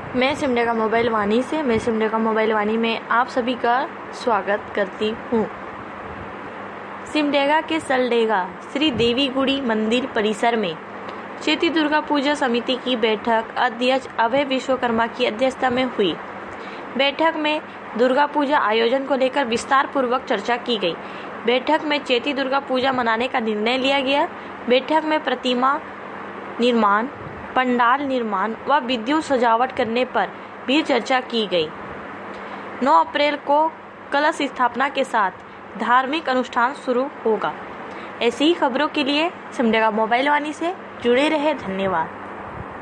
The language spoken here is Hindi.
मैं सिमडेगा मोबाइल वाणी में आप सभी का स्वागत करती हूँ। सिमडेगा के सलडेगा श्री देवी गुड़ी मंदिर परिसर में चैती दुर्गा पूजा समिति की बैठक अध्यक्ष अभय विश्वकर्मा की अध्यक्षता में हुई। बैठक में दुर्गा पूजा आयोजन को लेकर विस्तार पूर्वक चर्चा की गई। बैठक में चैती दुर्गा पूजा मनाने का निर्णय लिया गया। बैठक में प्रतिमा निर्माण, पंडाल निर्माण व विद्युत सजावट करने पर भी चर्चा की गई। 9 अप्रैल को कलश स्थापना के साथ धार्मिक अनुष्ठान शुरू होगा। ऐसी ही खबरों के लिए सिमडेगा मोबाइल वाणी से जुड़े रहे। धन्यवाद।